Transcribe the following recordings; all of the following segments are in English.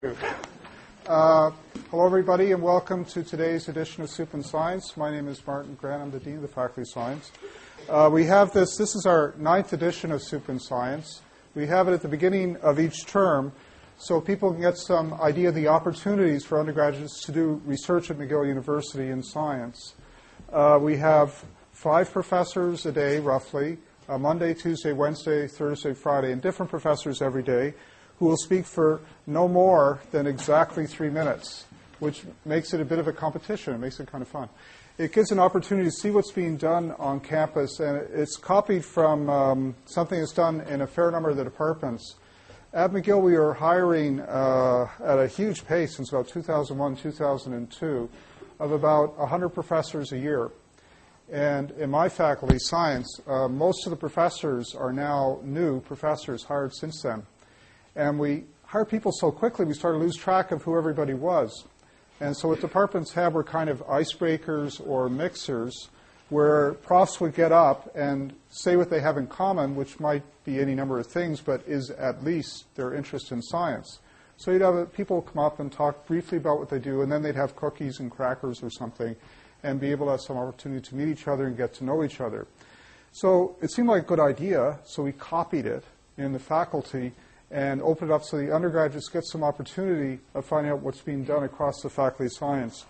Hello, everybody, and welcome to today's edition of Soup and Science. My name is Martin Grant. I'm the Dean of the Faculty of Science. We have this is our 9th edition of Soup and Science. We have it at the beginning of each term so people can get some idea of the opportunities for undergraduates to do research at McGill University in science. We have 5 professors a day, roughly, Monday, Tuesday, Wednesday, Thursday, Friday, and different professors every day, who will speak for no more than exactly 3 minutes, which makes it a bit of a competition. It makes it kind of fun. It gives an opportunity to see what's being done on campus, and it's copied from something that's done in a fair number of the departments. At McGill, we are hiring at a huge pace since about 2001, 2002, of about 100 professors a year. And in my faculty, science, most of the professors are now new professors hired since then. And we hired people so quickly, we started to lose track of who everybody was. And so what departments have were kind of icebreakers or mixers where profs would get up and say what they have in common, which might be any number of things, but is at least their interest in science. So you'd have people come up and talk briefly about what they do, and then they'd have cookies and crackers or something and be able to have some opportunity to meet each other and get to know each other. So it seemed like a good idea, so we copied it in the faculty and open it up so the undergraduates get some opportunity of finding out what's being done across the Faculty of Science.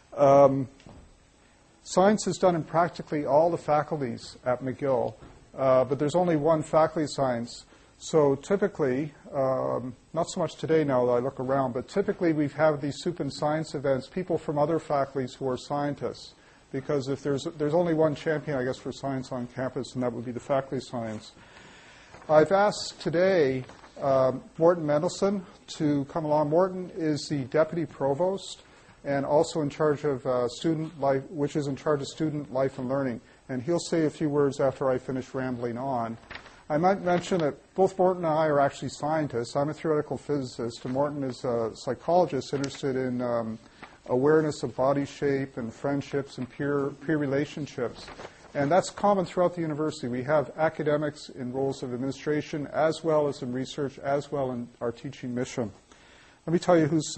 Science is done in practically all the faculties at McGill, but there's only one Faculty of Science. So typically, not so much today now that I look around, but typically we've had these Soup and Science events, people from other faculties who are scientists. Because if there's only one champion, I guess, for science on campus, and that would be the Faculty of Science. I've asked today Morten Mendelsohn to come along. Morten is the Deputy Provost and also in charge of student life, which is in charge of student life and learning. And he'll say a few words after I finish rambling on. I might mention that both Morten and I are actually scientists. I'm a theoretical physicist, and Morten is a psychologist interested in awareness of body shape and friendships and peer relationships. And that's common throughout the university. We have academics in roles of administration as well as in research, as well in our teaching mission. Let me tell you who's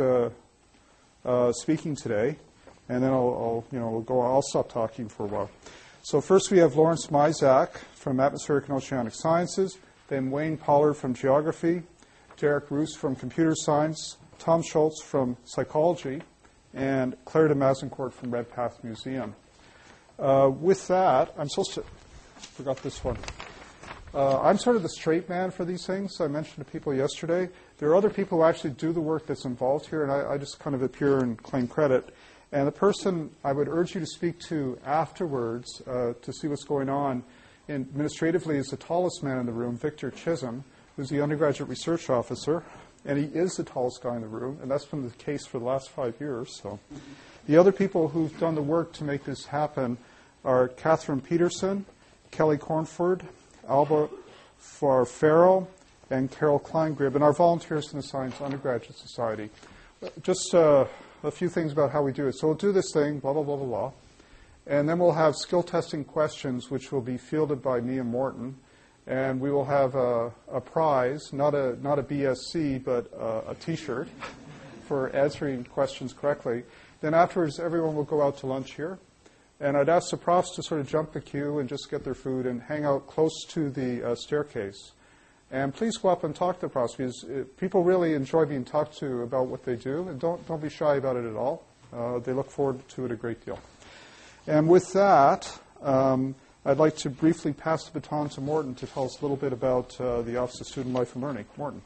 speaking today, and then I'll stop talking for a while. So first we have Lawrence Mizak from Atmospheric and Oceanic Sciences, then Wayne Pollard from Geography, Derek Roos from Computer Science, Tom Schultz from Psychology, and Claire de Mazencourt from Redpath Museum. With that, forgot this one. I'm sort of the straight man for these things. I mentioned to people yesterday. There are other people who actually do the work that's involved here, and I just kind of appear and claim credit. And the person I would urge you to speak to afterwards to see what's going on administratively is the tallest man in the room, Victor Chisholm, who's the undergraduate research officer. And he is the tallest guy in the room, and that's been the case for the last 5 years. So, the other people who've done the work to make this happen are Catherine Peterson, Kelly Cornford, Alba Farrell, and Carol Kleingrib, and our volunteers in the Science Undergraduate Society. Just a few things about how we do it. So we'll do this thing, blah, blah, blah, blah, blah. And then we'll have skill testing questions, which will be fielded by me and Morten. And we will have a prize, not a BSc, but a T-shirt for answering questions correctly. Then afterwards, everyone will go out to lunch here. And I'd ask the profs to sort of jump the queue and just get their food and hang out close to the staircase. And please go up and talk to the profs, because people really enjoy being talked to about what they do. And don't be shy about it at all. They look forward to it a great deal. And with that, I'd like to briefly pass the baton to Morten to tell us a little bit about the Office of Student Life and Learning. Morten.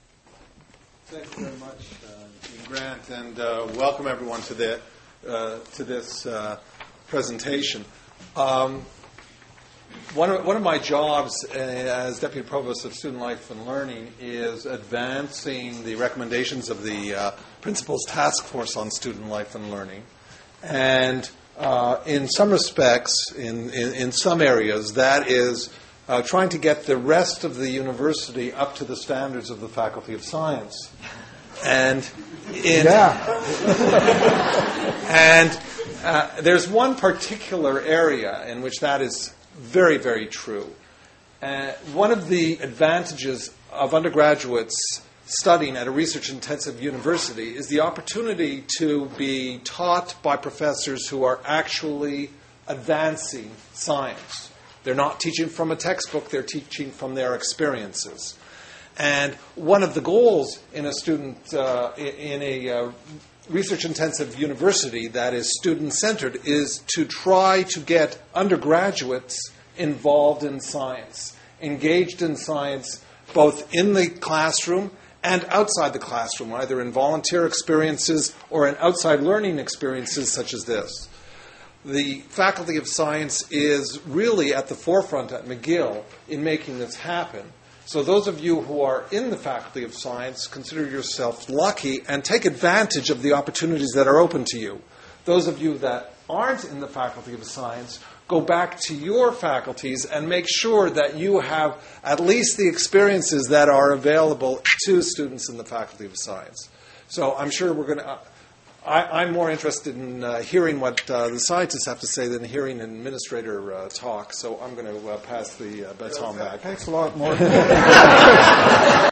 Thank you very much, Dean Grant, and welcome everyone to this presentation. One of my jobs as Deputy Provost of Student Life and Learning is advancing the recommendations of the Principal's Task Force on Student Life and Learning. And in some respects, in some areas, that is trying to get the rest of the university up to the standards of the Faculty of Science. And there's one particular area in which that is very, very true. One of the advantages of undergraduates studying at a research-intensive university is the opportunity to be taught by professors who are actually advancing science. They're not teaching from a textbook, they're teaching from their experiences. And one of the goals in a student, in a research-intensive university that is student-centered is to try to get undergraduates involved in science, engaged in science both in the classroom and outside the classroom, either in volunteer experiences or in outside learning experiences such as this. The Faculty of Science is really at the forefront at McGill in making this happen. So those of you who are in the Faculty of Science, consider yourself lucky and take advantage of the opportunities that are open to you. Those of you that aren't in the Faculty of Science, go back to your faculties and make sure that you have at least the experiences that are available to students in the Faculty of Science. So I'm sure we're going to... I'm more interested in hearing what the scientists have to say than hearing an administrator talk, so I'm going to pass the baton back. Thanks a lot, Morton.